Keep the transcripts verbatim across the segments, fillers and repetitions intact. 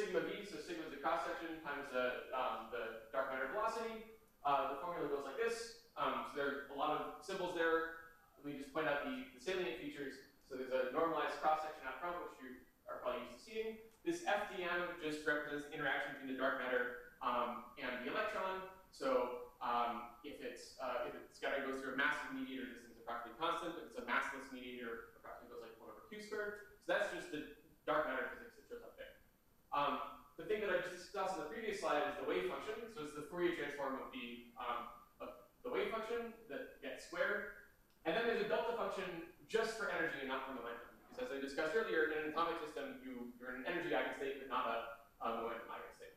sigma v, so sigma is the cross section times the, um, the dark matter velocity. Uh, the formula goes like this. Um, so there are a lot of symbols there. Let me just point out the, the salient features. So there's a normalized cross section out front, which you are probably used to seeing. This F D M just represents the interaction between the dark matter um, and the electron. So um, if it's uh, if it's got to go through a massive mediator, this is approximately constant. If it's a massless mediator, approximately goes like one over q squared. So that's just the dark matter physics that shows up there. Um, the thing that I just discussed in the previous slide is the wave function. So it's the Fourier transform of the um, of the wave function that gets squared. And then there's a delta function just for energy and not for momentum. Because as I discussed earlier, in an atomic system, you, you're in an energy eigenstate, but not a, a momentum eigenstate.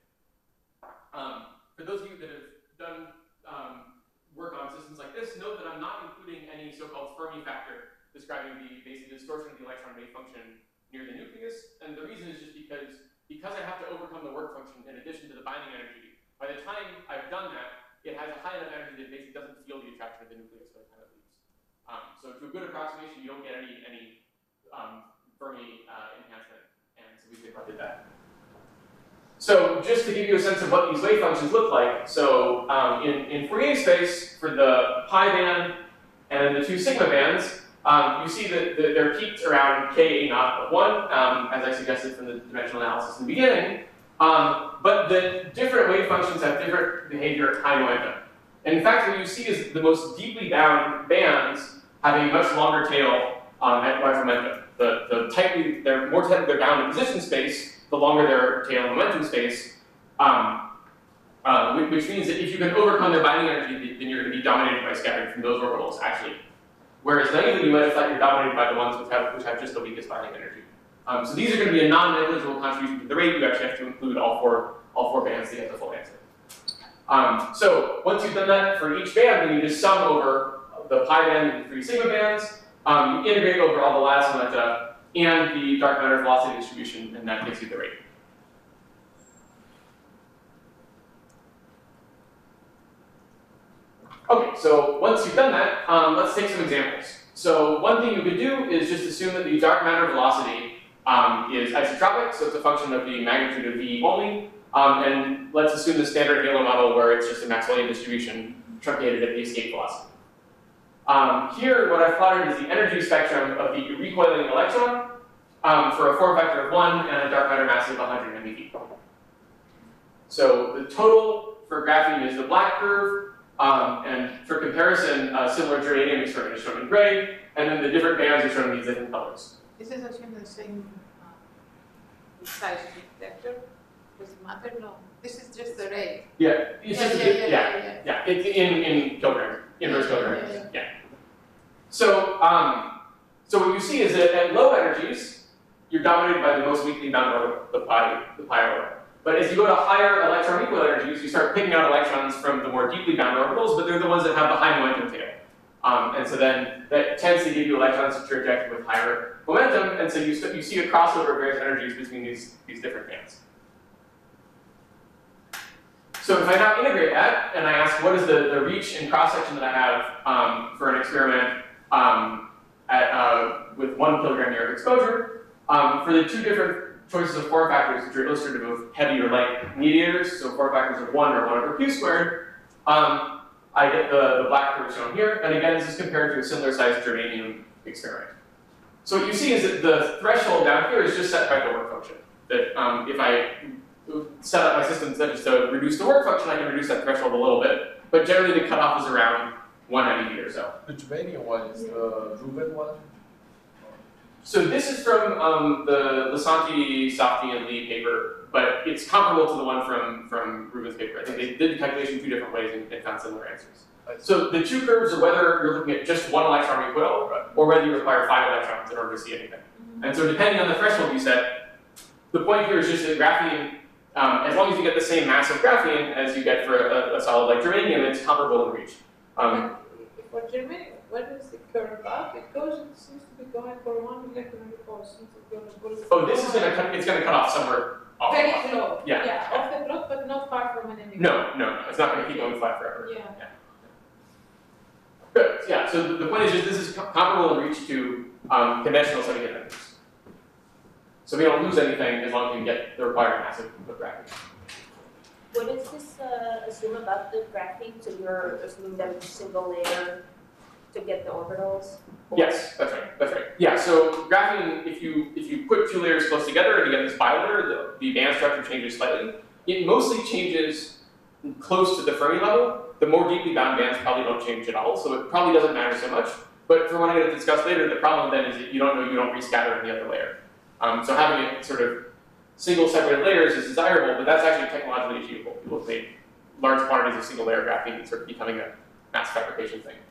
Um, for those of you that have done um, work on systems like this, note that I'm not including any so-called Fermi factor describing the basic distortion of the electron wave function near the nucleus. And the reason is just because, because I have to overcome the work function in addition to the binding energy. By the time I've done that, it has a high enough energy that basically doesn't feel the attraction of the nucleus by the time it leaves. Um, so to a good approximation, you don't get any, any um, Fermi uh, enhancement, and so we did that. So just to give you a sense of what these wave functions look like, so um, in, in Fourier space, for the pi band and the two sigma bands, um, you see that the, they're peaked around k a naught of one, um, as I suggested from the dimensional analysis in the beginning. Um, but the different wave functions have different behavior at high momentum. And in fact, what you see is the most deeply bound bands have a much longer tail um, at large momentum. The, the tightly, they're more tightly they're bound in position space, the longer their tail in momentum space, um, uh, which, which means that if you can overcome their binding energy, then you're going to be dominated by scattering from those orbitals, actually. Whereas naively, you might have thought you're dominated by the ones which have, which have just the weakest binding energy. Um, so these are going to be a non-negligible contribution to the rate. You actually have to include all four, all four bands to get the full answer. Um, so once you've done that for each band, then you just sum over the pi band and the three sigma bands. Um, you integrate over all the lattice momenta and the dark matter velocity distribution, and that gives you the rate. Okay, so once you've done that, um, let's take some examples. So one thing you could do is just assume that the dark matter velocity um, is isotropic, so it's a function of the magnitude of V only. Um, and let's assume the standard Halo model where it's just a Maxwellian distribution truncated at the escape velocity. Um, here, what I've plotted is the energy spectrum of the recoiling electron um, for a form factor of one and a dark matter mass of one hundred MeV. So the total for graphene is the black curve, um, and for comparison, uh, similar germanium is shown, is shown in gray, and then the different bands are shown in these different colors. This is assuming the same uh, size vector. Does it matter? No. This is just the rate. Yeah, Yeah, it's just yeah, a, yeah, yeah, yeah, yeah. yeah, it's in in kilograms, inverse Yeah, kilograms. yeah, Yeah. So, um, so what you see is that at low energies, you're dominated by the most weakly bound orbital, the pi, the pi orbital. But as you go to higher electron recoil energies, you start picking out electrons from the more deeply bound orbitals, but they're the ones that have the high momentum tail. Um, and so then that tends to give you electrons that are ejected with higher momentum, and so you, you see a crossover of various energies between these, these different bands. So if I now integrate that, and I ask what is the, the reach and cross-section that I have um, for an experiment um, at, uh, with one kilogram year of exposure, um, for the two different choices of form factors, which are illustrative of heavy or light mediators, so form factors of one or one over q squared, um, I get the, the black curve shown here, and again, this is compared to a similar sized germanium experiment. So what you see is that the threshold down here is just set by the work function. That um, if I set up my system instead just to reduce the work function, I can reduce that threshold a little bit, but generally the cutoff is around one MeV or so. The germanium one is the Rubin one? So this is from um, the Lisanti, Softy, and Lee paper, but it's comparable to the one from, from Rubin's paper. I think they did the calculation two different ways and, and found similar answers. So the two curves are whether you're looking at just one electron recoil, or whether you require five electrons in order to see anything. And so depending on the threshold you set, the point here is just that graphene, um, as long as you get the same mass of graphene as you get for a, a solid like germanium, it's comparable in reach. Um, For germanium, what is the curve up? It goes, it seems to be going for one electron recoil. Seems to be going to oh, this is going to cut, it's going to cut off somewhere off. very off. slow. Yeah. Yeah, off the plot, but not far from an enemy. No, no, no, it's not going to keep going flat forever. Yeah. yeah. Good. Yeah. So the, the point is just this is comparable in reach to um, conventional semiconductors. So we don't lose anything as long as we get the required massive input graphing. What does this uh, assume about the graphing? So you're assuming that it's a single layer to get the orbitals? Or- Yes, that's right, that's right. Yeah, so graphing, if you if you put two layers close together and you get this bilayer, the, the band structure changes slightly. It mostly changes close to the Fermi level. The more deeply bound bands probably don't change at all, so it probably doesn't matter so much. But for what I'm going to discuss later, the problem then is that you don't know you don't rescatter in the other layer. Um, so having it sort of single separated layers is desirable, but that's actually technologically achievable. People have made large quantities of single layer graphing and sort of becoming a mass fabrication thing.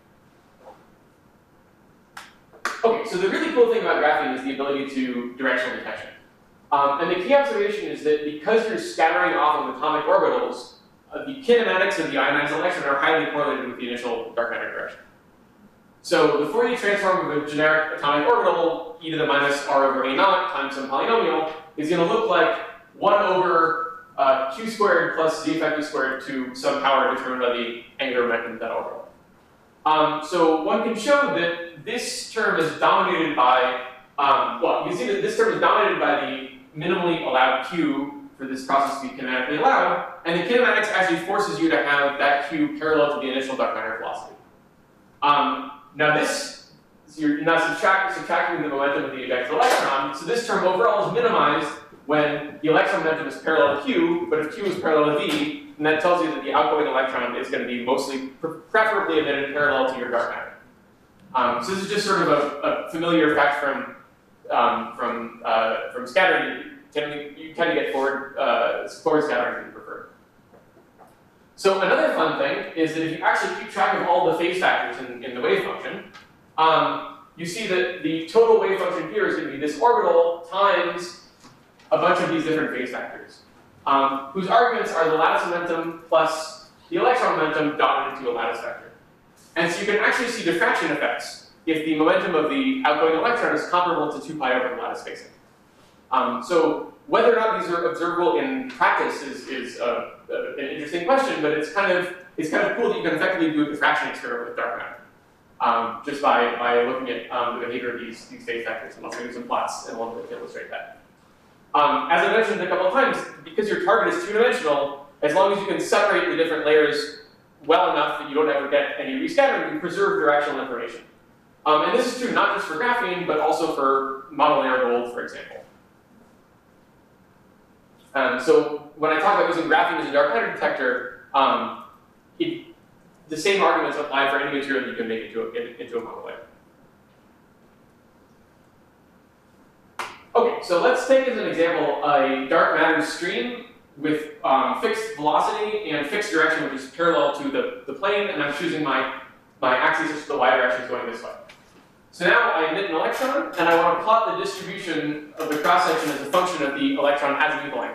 Okay, so the really cool thing about graphing is the ability to directional detection. Um, and the key observation is that because you're scattering off of atomic orbitals, uh, the kinematics of the ionized electron are highly correlated with the initial dark matter direction. So the Fourier transform of a generic atomic orbital, e to the minus r over a naught times some polynomial, is going to look like one over uh, q squared plus z effective squared to some power determined by the angular momentum of that orbital. Um, so one can show that this term is dominated by, um, well, you can see that this term is dominated by the minimally allowed q for this process to be kinematically allowed, and the kinematics actually forces you to have that q parallel to the initial dark matter velocity. Um, now this, so you're not subtract, subtracting the momentum of the ejected electron, so this term overall is minimized when the electron momentum is parallel to q, but if q is parallel to v, then that tells you that the outgoing electron is going to be mostly, preferably emitted parallel to your dark matter. Um, so this is just sort of a, a familiar fact from um, from uh, from scattering. You tend to, you tend to get forward uh, forward scattering if you prefer. So another fun thing is that if you actually keep track of all the phase factors in, in the wave function, um, you see that the total wave function here is going to be this orbital times a bunch of these different phase factors, um, whose arguments are the lattice momentum plus the electron momentum dotted into a lattice vector. And so you can actually see diffraction effects if the momentum of the outgoing electron is comparable to two pi over the lattice spacing. Um, so whether or not these are observable in practice is, is uh, uh, an interesting question, but it's kind of it's kind of cool that you can effectively do a diffraction experiment with dark matter, um, just by, by looking at um, the behavior of these, these phase factors. And I'll show you some plots in a little bit to illustrate that. Um, as I mentioned a couple of times, because your target is two-dimensional, as long as you can separate the different layers well enough that you don't ever get any rescattering, you preserve directional information. Um, and this is true not just for graphene, but also for monolayer gold, for example. Um, so when I talk about using graphene as a dark matter detector, um, it, the same arguments apply for any material that you can make into a, into a monolayer. Okay, so let's take as an example a dark matter stream with um, fixed velocity and fixed direction, which is parallel to the, the plane, and I'm choosing my, my axis as the y direction is going this way. So now I emit an electron, and I want to plot the distribution of the cross-section as a function of the electron azimuth length.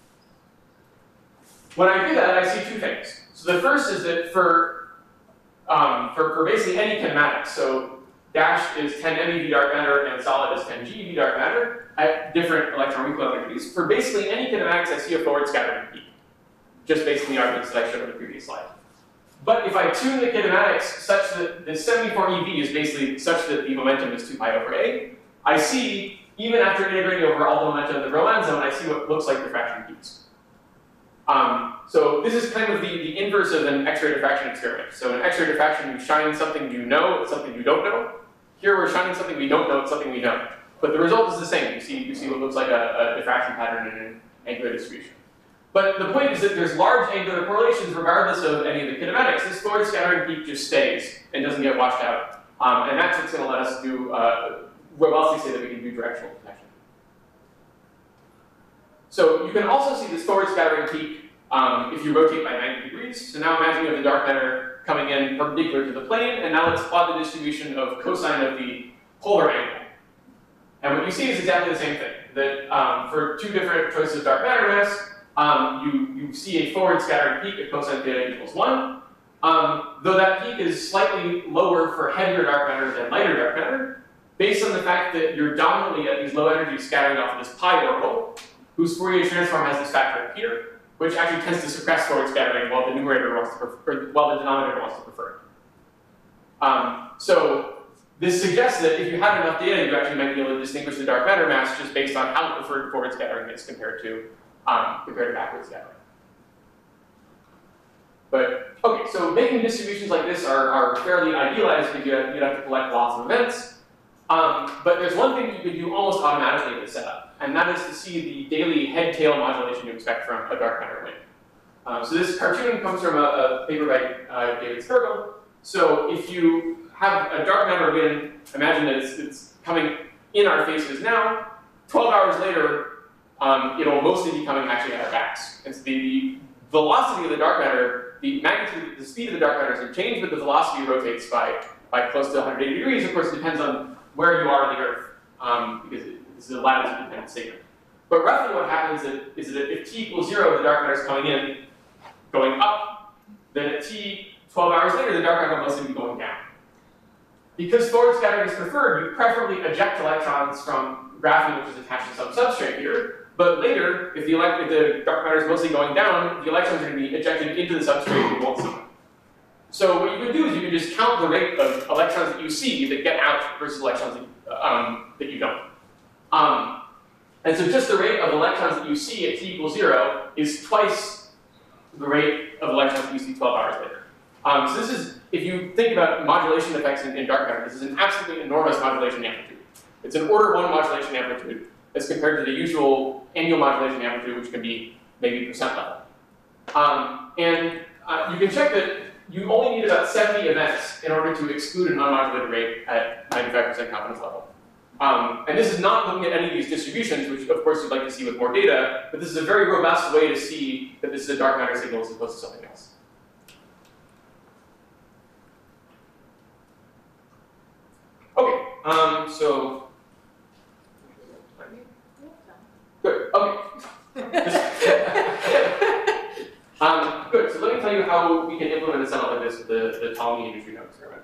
When I do that, I see two things. So the first is that for, um, for, for basically any kinematics, so dash is ten MeV dark matter and solid is ten GeV dark matter at different electron recoil energies. For basically any kinematics, I see a forward scattering peak, just based on the arguments that I showed on the previous slide. But if I tune the kinematics such that the seventy-four E V is basically such that the momentum is two pi over A, I see, even after integrating over all the momentum of the Browne zone, I see what looks like diffraction peaks. Um, so this is kind of the, the inverse of an X-ray diffraction experiment. So in X-ray diffraction, you shine something you know, it's something you don't know. Here we're shining something we don't know, it's something we know. But the result is the same. You see, you see what looks like a, a diffraction pattern in an angular distribution. But the point is that there's large angular correlations regardless of any of the kinematics. This forward scattering peak just stays and doesn't get washed out. Um, and that's what's going to let us do, uh, robustly say that we can do directional detection. So you can also see this forward scattering peak um, if you rotate by ninety degrees. So now imagine you have the dark matter coming in perpendicular to the plane, and now let's plot the distribution of cosine of the polar angle. And what you see is exactly the same thing, that um, for two different choices of dark matter mass, um, you, you see a forward scattering peak at cosine theta equals one, um, though that peak is slightly lower for heavier dark matter than lighter dark matter, based on the fact that you're dominantly at these low energies scattering off of this pi orbital, whose Fourier transform has this factor up here, which actually tends to suppress forward scattering while the numerator wants to prefer, or while the denominator wants to prefer it. Um, so this suggests that if you had enough data, you actually might be able to distinguish the dark matter mass just based on how preferred forward scattering is compared to um, compared to backward scattering. But okay, so making distributions like this are, are fairly idealized because you have, you'd have to collect lots of events. Um, but there's one thing you can do almost automatically in the setup, and that is to see the daily head-tail modulation you expect from a dark matter wind. Um, so this cartoon comes from a, a paper by uh, David Spergel. So if you have a dark matter wind, imagine that it's, it's coming in our faces now, twelve hours later, um, it'll mostly be coming actually at our backs. It's the, the velocity of the dark matter, the magnitude, the speed of the dark matter is going to change, but the velocity rotates by, by close to one hundred eighty degrees. Of course, it depends on where you are on the Earth, um, because it, this is a latitude-dependent statement. But roughly what happens is, is that if t equals zero, the dark matter is coming in, going up. Then at t, twelve hours later, the dark matter will mostly be going down. Because forward scattering is preferred, you preferably eject electrons from graphene, which is attached to some substrate here. But later, if the, elect if the dark matter is mostly going down, the electrons are going to be ejected into the substrate and you won't see them. So what you can do is you can just count the rate of electrons that you see that get out versus electrons that, um, that you don't. Um, and so just the rate of electrons that you see at t equals zero is twice the rate of electrons that you see twelve hours later. Um, so this is, if you think about modulation effects in, in dark matter, this is an absolutely enormous modulation amplitude. It's an order one modulation amplitude as compared to the usual annual modulation amplitude, which can be maybe percent level. Um, and uh, you can check that you only need about seventy events in order to exclude an unmodulated rate at ninety-five percent confidence level. Um, and this is not looking at any of these distributions, which of course you'd like to see with more data, but this is a very robust way to see that this is a dark matter signal as opposed to something else. Okay, um, so, good, okay. um, good, so let me tell you how we can implement a setup like this with the, the Ptolemy neutrino experiment.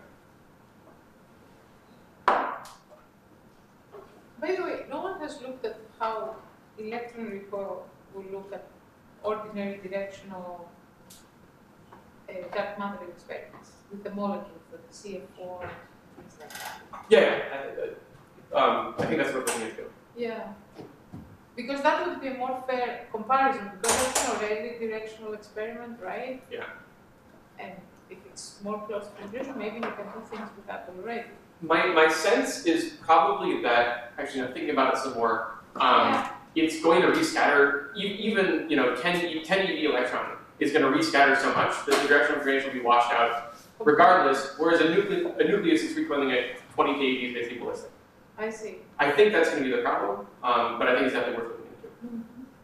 By the way, no one has looked at how electron recoil will look at ordinary directional uh, dark matter experiments with the molecules, like the C F four, things like that. Yeah, yeah. I, um, I think that's what we're looking into. Yeah, because that would be a more fair comparison, because it's an already directional experiment, right? Yeah. And if it's more close to conclusion, maybe you can do things with that already. My, my sense is probably that, actually, I'm thinking about it some more, um, Yeah. it's going to rescatter, e even, you know, ten E V electron is going to rescatter so much that the directional information will be washed out regardless, whereas a, nucle a nucleus is recoiling at twenty K E V is basically ballistic. I see. I think that's going to be the problem, um, but I think it's definitely worth looking into.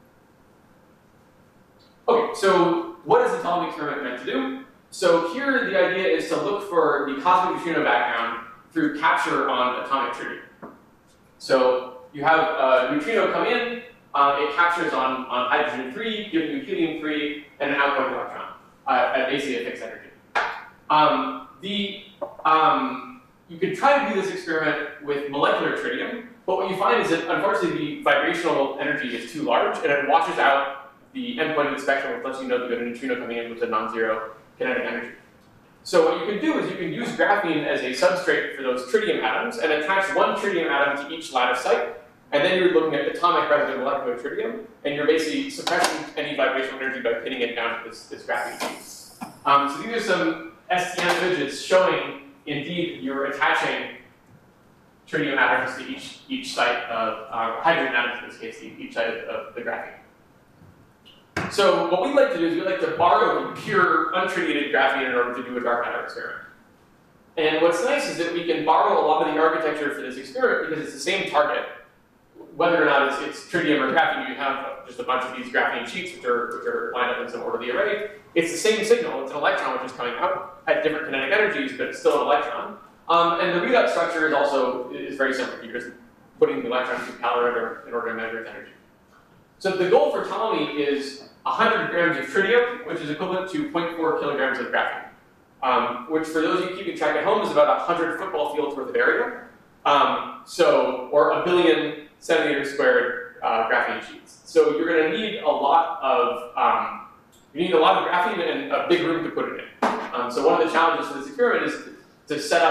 Mm-hmm. Okay, so what is the Ptolemy experiment meant to do? So here the idea is to look for the cosmic neutrino background through capture on atomic tritium. So you have a neutrino come in, uh, it captures on, on hydrogen three, giving you helium three, and an outgoing electron uh, at basically a fixed energy. Um, the, um, you could try to do this experiment with molecular tritium, but what you find is that unfortunately the vibrational energy is too large and it washes out the endpoint of the spectrum, which lets you know that you have a neutrino coming in with a non-zero kinetic energy. So what you can do is you can use graphene as a substrate for those tritium atoms and attach one tritium atom to each lattice site, and then you're looking at atomic rather than molecular tritium, and you're basically suppressing any vibrational energy by pinning it down to this, this graphene sheet. Um, so these are some S T M images showing, indeed, you're attaching tritium atoms to each, each site of, uh, hydrogen atoms in this case, each site of the graphene. So what we like to do is we like to borrow pure untritiated graphene in order to do a dark matter experiment. And what's nice is that we can borrow a lot of the architecture for this experiment because it's the same target. Whether or not it's, it's tritium or graphene, you have just a bunch of these graphene sheets which are, which are lined up in some orderly array. It's the same signal. It's an electron which is coming out at different kinetic energies, but it's still an electron. Um, and the readout structure is also is very simple. You're just putting the electron through calorimeter in order to measure its energy. So the goal for Ptolemy is one hundred grams of tritium, which is equivalent to zero point four kilograms of graphene, um, which for those of you keeping track at home is about one hundred football fields worth of area. Um, so, or a billion centimeters squared uh, graphene sheets. So you're going to need a lot of um, you need a lot of graphene and a big room to put it in. Um, so one of the challenges for this experiment is to set up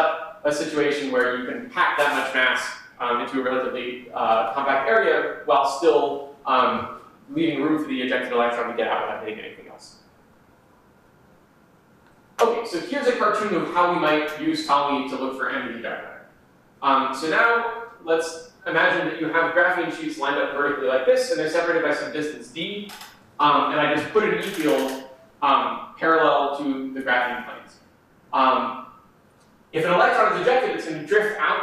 a situation where you can pack that much mass um, into a relatively uh, compact area while still um, leaving room for the ejected electron to get out without hitting anything else. Okay, so here's a cartoon of how we might use Ptolemy to look for ambiguous dark matter. Um, so now let's imagine that you have graphene sheets lined up vertically like this, and they're separated by some distance d, um, and I just put an E field um, parallel to the graphene planes. Um, if an electron is ejected, it's going to drift out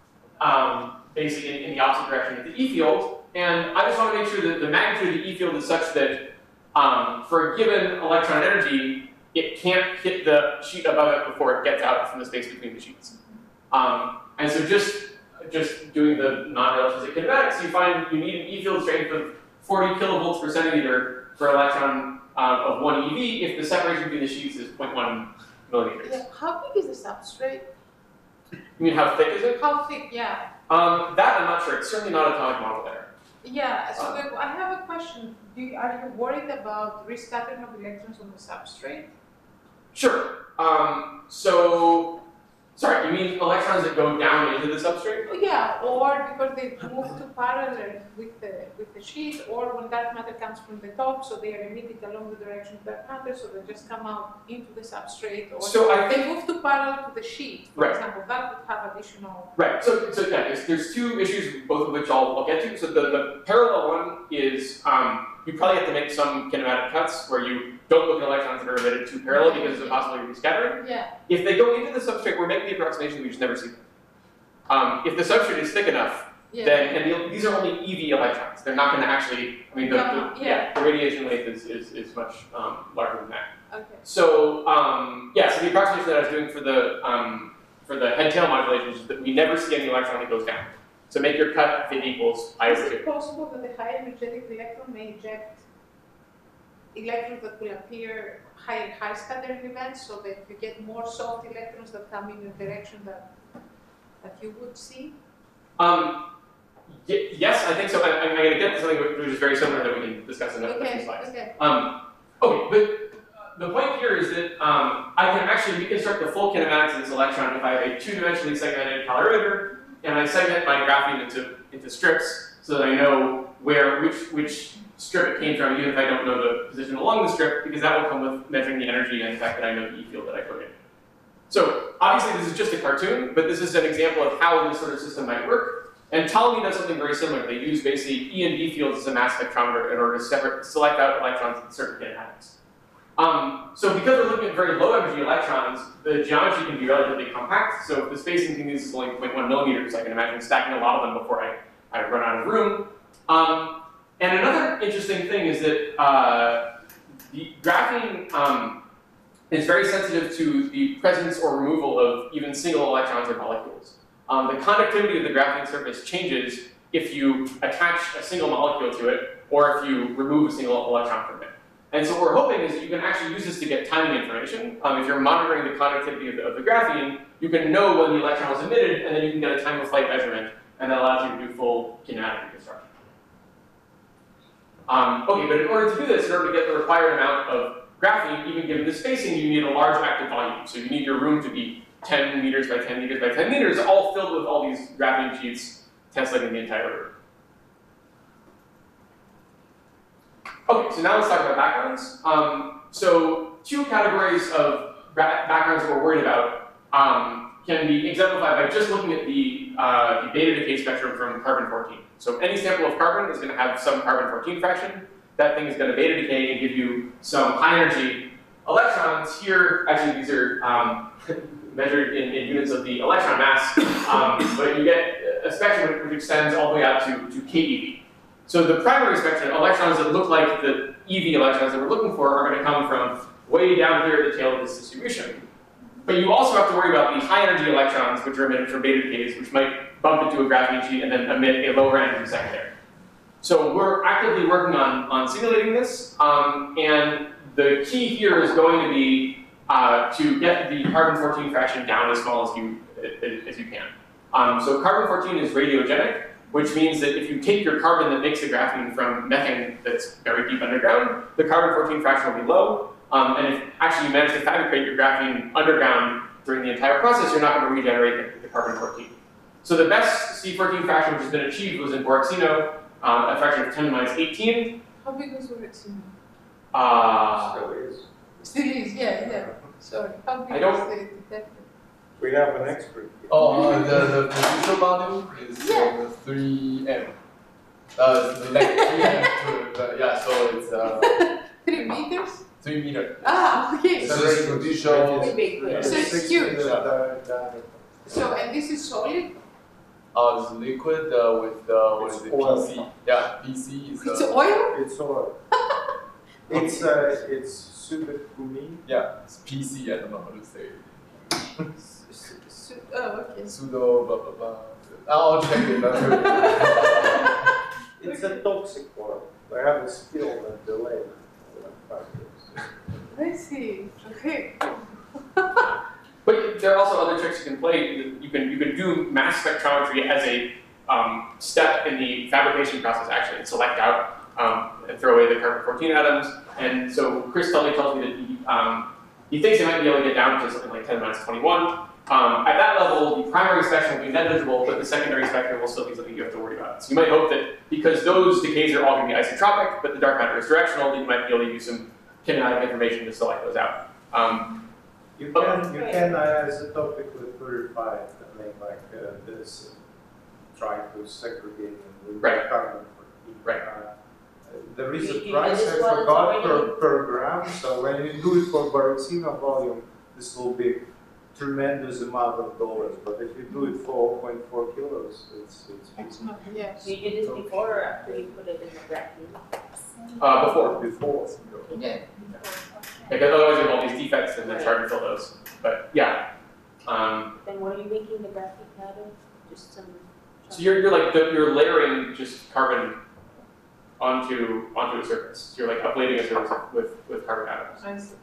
um, basically in, in the opposite direction of the E field, and I just want to make sure that the magnitude of the E field is such that um, for a given electron energy, it can't hit the sheet above it before it gets out from the space between the sheets. Um, and so just, just doing the non-relativistic kinematics, you find you need an E field strength of forty kilovolts per centimeter for electron um, of one E V if the separation between the sheets is zero point one millimeters. Yeah, how big is the substrate? You mean how thick is it? How thick, yeah. Um, that I'm not sure. It's certainly not atomic model there. Yeah, so Um, I have a question. Do you, are you worried about rescattering of electrons on the substrate? Sure. Um, so, sorry, you mean electrons that go down into the substrate? Yeah, or because they move to parallel with the with the sheet, or when dark matter comes from the top, so they are emitting along the direction of dark matter, so they just come out into the substrate, or So I they think, move to parallel to the sheet, for Right. example. That would have additional. right, so, so yeah, there's, there's two issues, both of which I'll, I'll get to. So the, the parallel one is, um, you probably have to make some kinematic cuts where you don't look at electrons that are emitted too parallel because of the possibility of rescattering. Yeah. If they go into the substrate, we're making the approximation we just never see them. Um, if the substrate is thick enough, Yeah. then, and the, these are only E V electrons. They're not going to actually, I mean, the, Yeah, the, yeah. the radiation length is, is, is much um, larger than that. Okay. So, um, yeah, so the approximation that I was doing for the, um, for the head-tail modulation is that we never see any electron that goes down. So make your cut if it equals I Is over two. it possible that the high energetic electron may eject electrons that will appear high high scattering events, so that you get more soft electrons that come in the direction that that you would see? Um, y yes, I think so. I, I'm going to get to something which is very similar that we can discuss in the next few Okay, slides. okay. Um, okay, but the point here is that um, I can actually reconstruct the full kinematics of this electron if I have a two-dimensionally segmented calorimeter, and I segment my graphene into, into strips so that I know where which which strip it came from, even if I don't know the position along the strip, because that will come with measuring the energy and the fact that I know the E field that I put in. So obviously this is just a cartoon, but this is an example of how this sort of system might work. And Ptolemy does something very similar. They use basically E and D fields as a mass spectrometer in order to separate, select out electrons with certain kinematics. Um, so because we're looking at very low energy electrons, the geometry can be relatively compact. So if the spacing between these is only zero point one millimeters, I can imagine stacking a lot of them before I, I run out of room. Um, and another interesting thing is that uh, the graphene um, is very sensitive to the presence or removal of even single electrons or molecules. Um, the conductivity of the graphene surface changes if you attach a single molecule to it or if you remove a single electron from it. And so what we're hoping is that you can actually use this to get timing information. Um, if you're monitoring the conductivity of the, of the graphene, you can know when the electron was emitted, and then you can get a time of flight measurement, and that allows you to do full kinematic reconstruction. Um, okay, but in order to do this, in order to get the required amount of graphene, even given the spacing, you need a large active volume. So you need your room to be ten meters by ten meters by ten meters, all filled with all these graphene sheets, tessellating the entire room. Okay, so now let's talk about backgrounds. Um, so two categories of backgrounds that we're worried about um, can be exemplified by just looking at the, uh, the beta decay spectrum from carbon fourteen. So any sample of carbon is going to have some carbon fourteen fraction. That thing is going to beta decay and give you some high energy electrons. Here, actually these are um, measured in, in units of the electron mass, um, but you get a spectrum which extends all the way out to, to K E V. So the primary spectrum, electrons that look like the E V electrons that we're looking for, are going to come from way down here at the tail of this distribution. But you also have to worry about the high energy electrons which are emitted from beta decays, which might bump into a graphene sheet and then emit a lower energy secondary. So we're actively working on, on simulating this, um, and the key here is going to be uh, to get the carbon fourteen fraction down as small as you, as you can. Um, so carbon fourteen is radiogenic, which means that if you take your carbon that makes the graphene from methane that's buried deep underground, the carbon fourteen fraction will be low. Um, and if actually you manage to fabricate your graphene underground during the entire process, you're not going to regenerate the, the carbon fourteen. So the best C fourteen fraction which has been achieved was in Borexino, um, a fraction of ten to the minus eighteen. How big was Borexino? Uh, Still is. Still is, yeah, yeah. Sorry. How big I don't- was the detector? We have an expert. Oh, uh, the, the producer volume is Yeah. uh, three M. Uh, it's like three M to, the, yeah, so it's uh, Three meters? three meter. Ah, okay. So this is show, Pretty big, yeah. So it's Six huge. meters, uh, diameter. So, and this is solid? uh, it's liquid uh, with, uh, what It's is it, oil. P C. Yeah, P C is, It's uh, oil? It's oil. It's, uh, it's super gummy. yeah, it's P C, I don't know how to say it. S- s- s- Oh, okay. Pseudo, blah, blah, blah. I'll check it out. It's a toxic oil. I have a spill and delay. Like five years. I see. Okay. But there are also other tricks you can play. You can you can do mass spectrometry as a um, step in the fabrication process, actually, and select out um, and throw away the carbon fourteen atoms. And so Chris Tully tells me that he um, he thinks he might be able to get down to something like ten minus twenty-one. Um, at that level, the primary spectrum will be negligible, but the secondary spectrum will still be something you have to worry about. So you might hope that because those decays are all going to be isotropic, but the dark matter is directional, that you might be able to use some kinematic information to select those out. Um, You Oh. can, you can uh, isotopically purify it and make like uh, this, uh, try to segregate them with Right. carbon fourteen. Right. Uh, There is You- a you price, did this I one forgot, per, already? per gram, so when you do it for Borexino volume, this will be tremendous amount of dollars, but if you do it for zero point four kilos, it's, it's. It's not, yes. You did this before or after you put it in the graphene? uh, before, Before. Yeah. because otherwise you have all these defects and it's hard to fill those. But yeah. Um, Then what are you making the graphene out of? Just some. So you're, you're like, the, you're layering just carbon onto, onto a surface. You're like uplading a surface with, with carbon atoms. I see.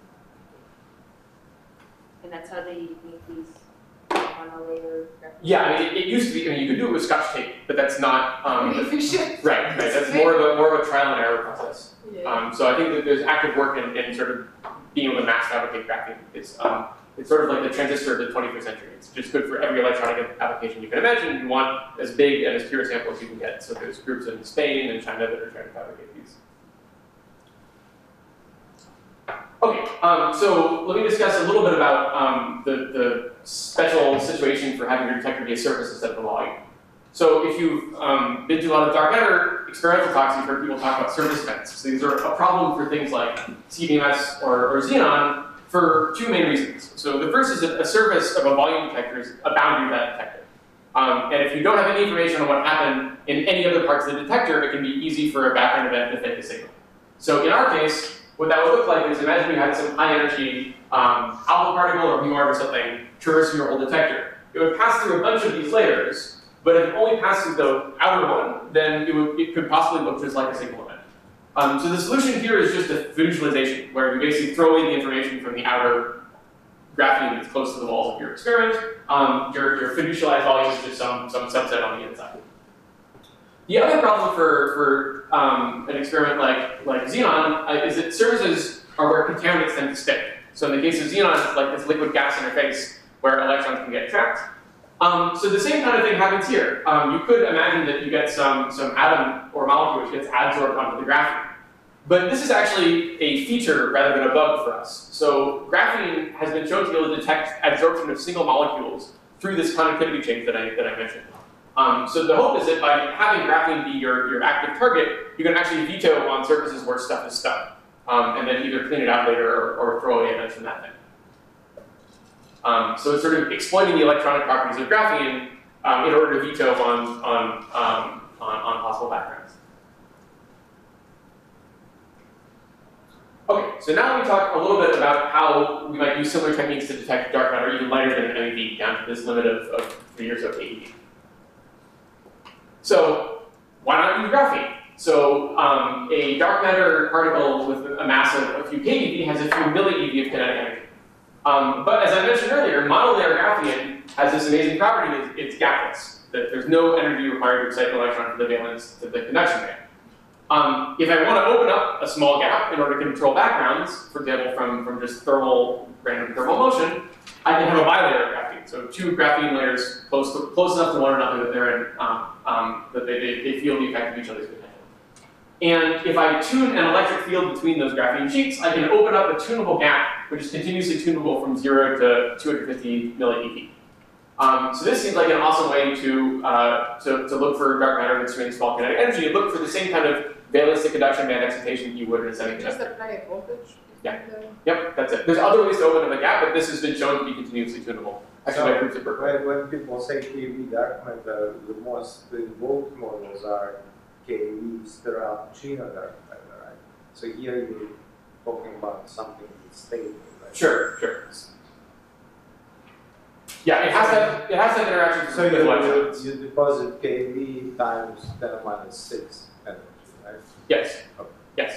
And that's how they make these monolayer graphene? Yeah, I mean, it, it used to be, I mean, you could do it with Scotch tape, but that's not, um, Really efficient. right, right, that's more of a, more of a trial and error process. Yeah. Um, so I think that there's active work in, in sort of being able to mass fabricate graphene. It's, um, it's sort of like the transistor of the twenty-first century. It's just good for every electronic application you can imagine. You want as big and as pure a sample as you can get. So there's groups in Spain and China that are trying to fabricate these. Okay, um, so let me discuss a little bit about um, the, the special situation for having your detector be a surface instead of a volume. So if you've um, been to a lot of dark matter experimental talks, you've heard people talk about surface events. So these are a problem for things like C B M S or, or xenon for two main reasons. So the first is that a surface of a volume detector is a boundary of that detector. Um, and if you don't have any information on what happened in any other parts of the detector, it can be easy for a background event to fake a signal. So in our case, what that would look like is imagine you had some high energy um, alpha particle or muon or something traversing your whole detector. It would pass through a bunch of these layers, but if it only passed through the outer one, then it, would, it could possibly look just like a single event. Um, so the solution here is just a fiducialization, where you basically throw away the information from the outer graphene that's close to the walls of your experiment. Um, your, your fiducialized volume is just some, some subset on the inside. The other problem for, for um, an experiment like, like xenon uh, is that surfaces are where contaminants tend to stick. So in the case of xenon, it's like this liquid gas interface where electrons can get trapped. Um, so the same kind of thing happens here. Um, you could imagine that you get some, some atom or molecule which gets adsorbed onto the graphene. But this is actually a feature rather than a bug for us. So graphene has been shown to be able to detect adsorption of single molecules through this conductivity change that I, that I mentioned. Um, so the hope is that by having graphene be your, your active target, you can actually veto on surfaces where stuff is stuck, um, and then either clean it out later or, or throw away events from that thing. Um, so it's sort of exploiting the electronic properties of graphene um, in order to veto on, on, um, on, on possible backgrounds. Okay, so now let me talk a little bit about how we might use similar techniques to detect dark matter even lighter than M E V, down to this limit of, of three or so K E V. So why not use graphene? So um, a dark matter particle with a mass of a few K E V has a few milli-eV of kinetic energy. Um, but as I mentioned earlier, monolayer graphene has this amazing property that it's gapless, that there's no energy required to excite an electron from the valence to the conduction band. Um, if I want to open up a small gap in order to control backgrounds, for example, from, from just thermal, random thermal motion, I can have a bilayer of graphene. So two graphene layers close, to, close enough to one another that they're in, um, um, that they, they, they feel the effect of each other's potential. And if I tune an electric field between those graphene sheets, I can open up a tunable gap, which is continuously tunable from zero to two hundred fifty millieV. Um, so this seems like an awesome way to, uh, to, to look for dark matter that's doing small kinetic energy and look for the same kind of valence to conduction band excitation you would in a Just semiconductor. apply a voltage. Yeah. and, uh, Yep, that's it. There's other ways to open up a gap, but this has been shown to be continuously tunable. Actually, my proofs are perfect. When, when people say K V dark matter, the most involved models are K V Stereo-Neutrino dark matter, right? So here you're talking about something that's stable, right? Sure, sure. Yeah, it has to have, it has to have interactions So with you, electrons. you deposit K V times ten minus six energy, right? Yes, yes.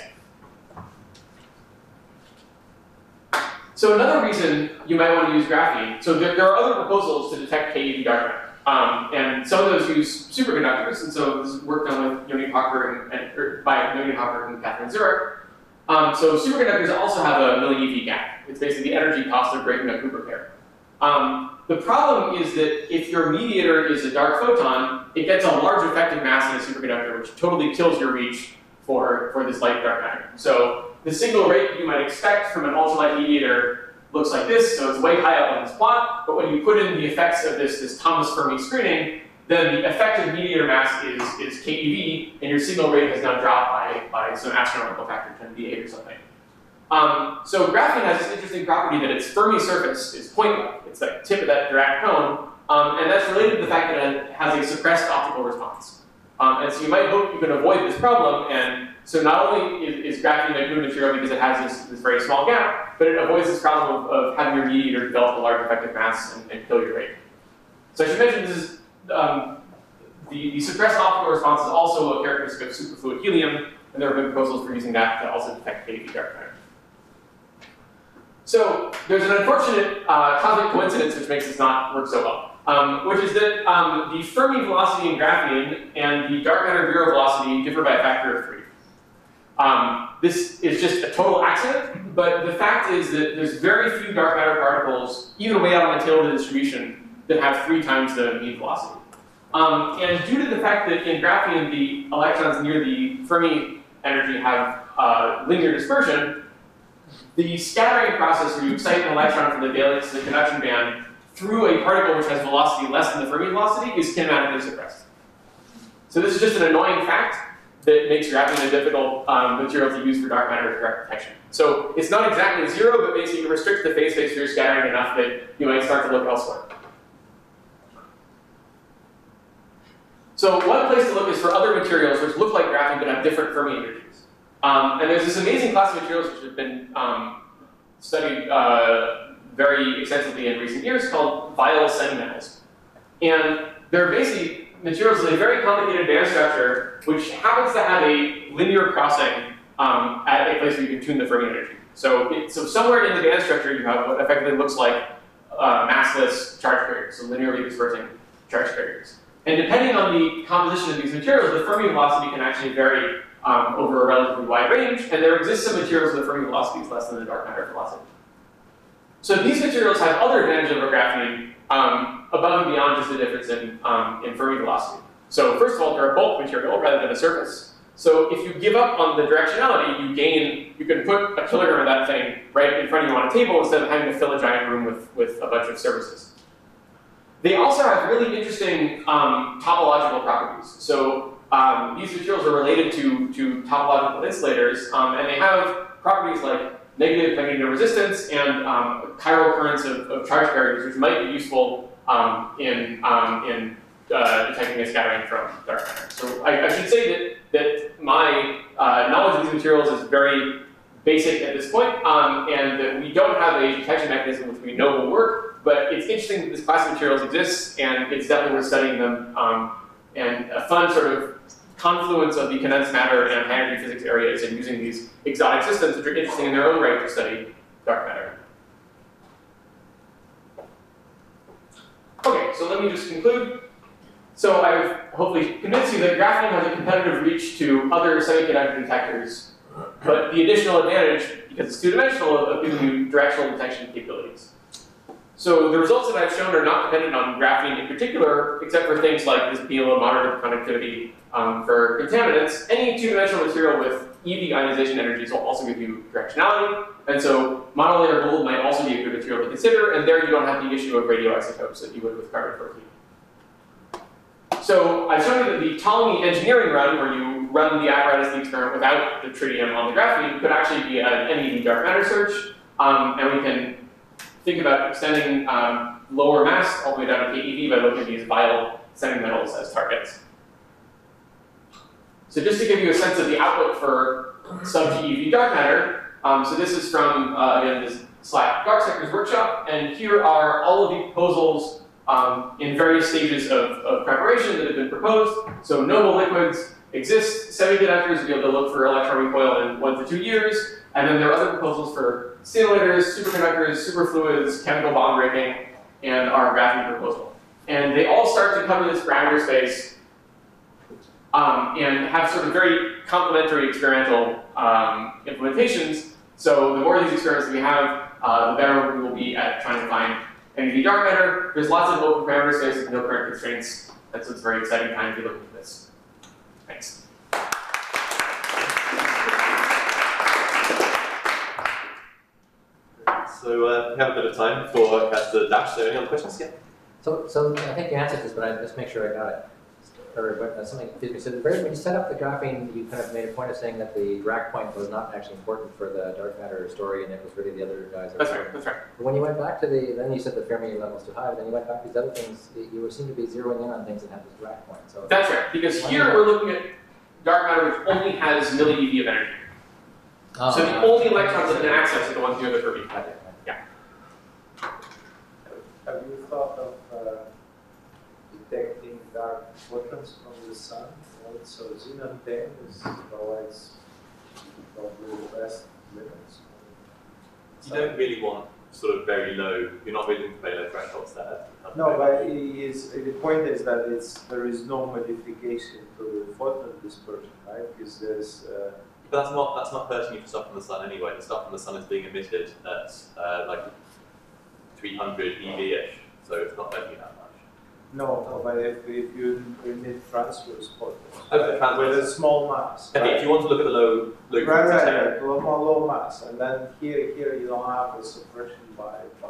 So another reason you might want to use graphene, so there, there are other proposals to detect K E V dark matter. Um, and some of those use superconductors, and so this is work done with Yoni Hochberg and, and or by Yoni Hochberg and Catherine Zurich. Um, so superconductors also have a millieV gap. It's basically the energy cost of breaking a Cooper pair. Um, the problem is that if your mediator is a dark photon, it gets a large effective mass in a superconductor, which totally kills your reach for, for this light dark matter. So the signal rate you might expect from an ultralight mediator looks like this, so it's way high up on this plot, but when you put in the effects of this, this Thomas Fermi screening, then the effective mediator mass is, is K E V, and your signal rate has now dropped by, by some astronomical factor, ten to the eight or something. Um, so graphene has this interesting property that its Fermi surface is point-like. It's the tip of that Dirac cone, um, and that's related to the fact that it has a suppressed optical response. Um, and so you might hope you can avoid this problem, and so not only is, is graphene a good material because it has this, this very small gap, but it avoids this problem of, of having your mediator develop a large effective mass and, and kill your rate. So I should mention this is, um, the, the suppressed optical response is also a characteristic of superfluid helium, and there have been proposals for using that to also detect K E V dark matter. So there's an unfortunate uh, cosmic coincidence which makes this not work so well. Um, which is that um, the Fermi velocity in graphene and the dark matter Vero velocity differ by a factor of three. Um, this is just a total accident, but the fact is that there's very few dark matter particles, even way out on the tail of the distribution, that have three times the mean velocity. Um, and due to the fact that in graphene the electrons near the Fermi energy have uh, linear dispersion, the scattering process where you excite an electron from the valence to the conduction band through a particle which has velocity less than the Fermi velocity is kinematically suppressed. So this is just an annoying fact that makes graphene a difficult um, material to use for dark matter direct detection. So it's not exactly zero, but basically it restricts the phase-space sphere scattering enough that you might start to look elsewhere. So one place to look is for other materials which look like graphene but have different Fermi energies. Um, and there's this amazing class of materials which have been um, studied uh, very extensively in recent years called vial semimetals. And they're basically materials with a very complicated band structure which happens to have a linear crossing um, at a place where you can tune the Fermi energy. So, it, so somewhere in the band structure you have what effectively looks like uh, massless charge carriers, so linearly dispersing charge carriers. And depending on the composition of these materials, the Fermi velocity can actually vary um, over a relatively wide range, and there exists some materials where the Fermi velocity is less than the dark matter velocity. So these materials have other advantages over graphene um, above and beyond just the difference in, um, in Fermi velocity. So first of all, they're a bulk material rather than a surface. So if you give up on the directionality, you gain, you can put a kilogram of that thing right in front of you on a table instead of having to fill a giant room with, with a bunch of surfaces. They also have really interesting um, topological properties. So um, these materials are related to, to topological insulators, um, and they have properties like negative magnetic resistance and um, chiral currents of, of charge carriers, which might be useful um, in, um, in uh, detecting a scattering from dark matter. So I, I should say that, that my uh, knowledge of these materials is very basic at this point, um, and that we don't have a detection mechanism which we know will work, but it's interesting that this class of materials exists, and it's definitely worth studying them, um, and a fun sort of confluence of the condensed matter and high energy physics areas and using these exotic systems which are interesting in their own right to study dark matter. Okay, so let me just conclude. So I've hopefully convinced you that graphene has a competitive reach to other semiconductor detectors, but the additional advantage, because it's two-dimensional, of giving you directional detection capabilities. So the results that I've shown are not dependent on graphene in particular, except for things like this being able to monitor the conductivity um, for contaminants. Any two-dimensional material with E V ionization energies will also give you directionality, and so monolayer gold might also be a good material to consider, and there you don't have the issue of radioisotopes that you would with carbon fourteen. So I've shown you that the Ptolemy engineering run, where you run the apparatus, the experiment without the tritium on the graphene, could actually be an N E V dark matter search, um, and we can think about extending um, lower mass all the way down to K E V by looking at these vial sending metals as targets. So just to give you a sense of the output for sub-G E V dark matter, um, so this is from, uh, again, this Slack Dark Sectors workshop, and here are all of the proposals um, in various stages of, of preparation that have been proposed. So Noble Liquids exist, semiconductors to be able to look for electron recoil in one to two years, and then there are other proposals for stimulators, superconductors, superfluids, chemical bond breaking, and our graphene proposal. And they all start to cover this parameter space um, and have sort of very complementary experimental um, implementations. So the more of these experiments that we have, uh, the better we will be at trying to find N E V dark matter. There's lots of open parameter space with no current constraints. That's what's a very exciting time to be looking at this. Thanks. So uh, we have a bit of time for Castor Dash. So any other questions? Yeah. So, so I think you answered this, but I just make sure I got it. Or but uh, something confused me. So the very, when you set up the graphene, you kind of made a point of saying that the Dirac point was not actually important for the dark matter story, and it was really the other guys. That That's were right. That's right. But when you went back to the, then you said the Fermi level is too high. But then you went back to these other things. You were seem to be zeroing in on things that have this Dirac point. So That's right. Because Why here not? we're looking at dark matter which only has milli eV of energy. oh, So the uh, only electrons that can access are the ones near the Fermi. got it, got it. Have you thought of uh, detecting dark photons from the sun? Right? So xenon ten is provides probably the best limits. You don't really want sort of very low. You're not really looking for very low thresholds there. No, but it is, the point is that it's there is no modification to the photon dispersion, right? Because there's uh, But that's not that's not hurting you for stuff from the sun anyway. The stuff from the sun is being emitted at uh, like three hundred E V-ish, so it's not hurting you that much. no, no, but if, if you emit transverse photons Oh, right, transverse. with a small mass, Okay, right? if you want to look at the low low Right, right, frequency right, low, low mass, and then here, here you don't have the suppression by, by,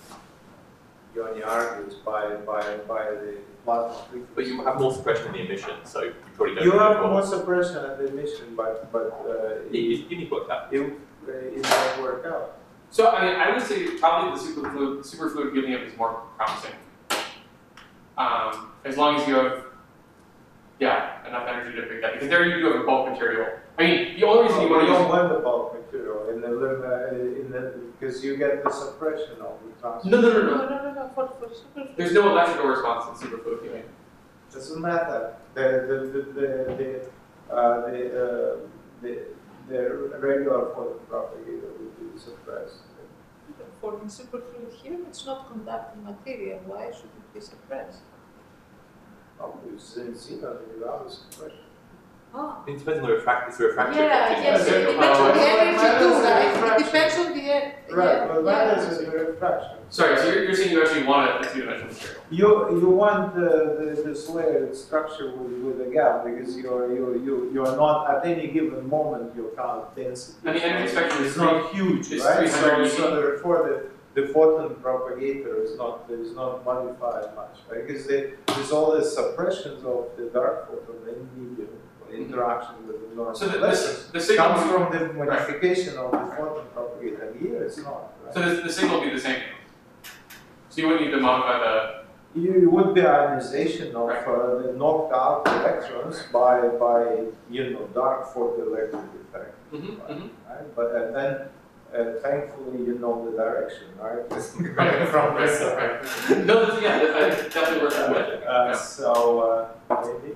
Yoni argues, by, by, by the plasma frequency. but you have more suppression in the emission, so you probably don't. You need have more. more suppression at the emission, but, but, uh, You, it, you, you need work out. it, it might work out. So I mean, I would say probably the superfluid, superfluid giving up is more promising. Um, as long as you have, yeah, enough energy to pick that, because there you do have a bulk material. I mean, the only reason you want to don't use want the bulk material in the, lim- uh, in the, because you get the suppression of the transfer. no, no, no, No, no. no, no, no, for, for superfluid. There's no electrical response in superfluid giving. Doesn't matter. The, the, the, the, the, uh, the, uh, the, the regular photon propagator will be suppressed. For the superfluid here, it's not conducting material. Why should it be suppressed? Oh, it's in xenon, you have a suppression. Ah. It depends on the refract. It's a refractive. Yeah, optic. yes, Yeah, it depends uh, on the it energy matters too, the right? It refraction. depends on the, en- Right, yeah, but yeah. that is a refraction. Sorry, so you're, you're saying you actually want a, a two-dimensional material. You, you want the, the, this layered structure with, with a gap because you're, you, you, you're not, at any given moment, your count density. And the energy spectrum is It's not huge, is right? three hundred So, so eV. therefore the, the photon propagator is not, is not modified much, right? Because they, there's all the suppressions of the dark photon in medium, interaction with the normal So the, electrons. the, the signal, Comes from the modification of the photon propagator, and here it's not, right? so the, the signal will be the same. So you wouldn't need to modify the, You, it would be ionization of Right. uh, the knocked out electrons by, by, you know, dark photoelectric effect, mm-hmm, mm-hmm. right? But, and then, uh, thankfully, you know the direction, right? Right, From right, this side. right. No, that's, yeah, that, that definitely works for magic. Uh, Yeah. so, uh, maybe?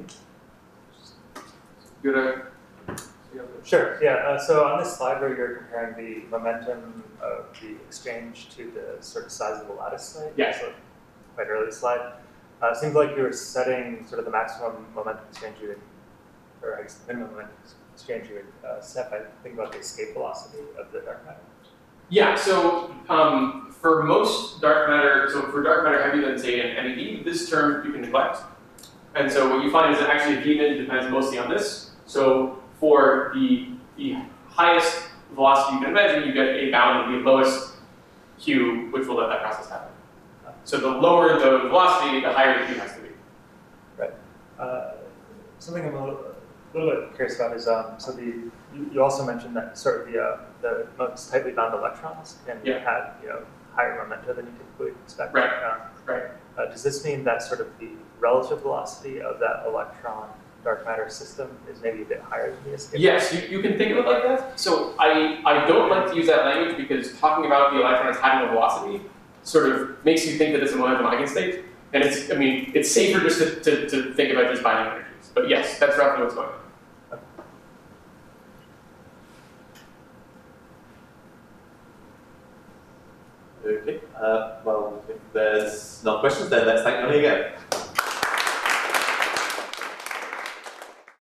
Good, uh, Sure, yeah, uh, so on this slide where you're comparing the momentum of the exchange to the sort of size of the lattice site, Yeah. so quite early slide, uh, it seems like you were setting sort of the maximum momentum exchange you would, or I guess the minimum momentum exchange you would uh, set by thinking about the escape velocity of the dark matter. Yeah, so um, for most dark matter, so for dark matter heavier than say an M E V, this term you can neglect. And so what you find is that actually V min depends mostly on this. So for the, the highest velocity you can imagine, you get a bound of the lowest Q, which will let that process happen. So the lower the velocity, the higher the Q has to be. Uh, something I'm a little, a little bit curious about is, um, so the, you, you also mentioned that sort of the, uh, the most tightly bound electrons can Yeah. have, you know, higher momentum than you typically expect. Right. Um, Right. Uh, does this mean that sort of the relative velocity of that electron dark matter system is maybe a bit higher than the escape? Yes, you, you can think of it like that. So I, I don't like to use that language because talking about the electron as having a velocity sort of makes you think that it's a momentum eigenstate. And it's, I mean, it's safer just to, to, to think about these binding energies. But yes, that's roughly what's going on. Okay, uh, well, if there's no questions, then let's thank Yoni again.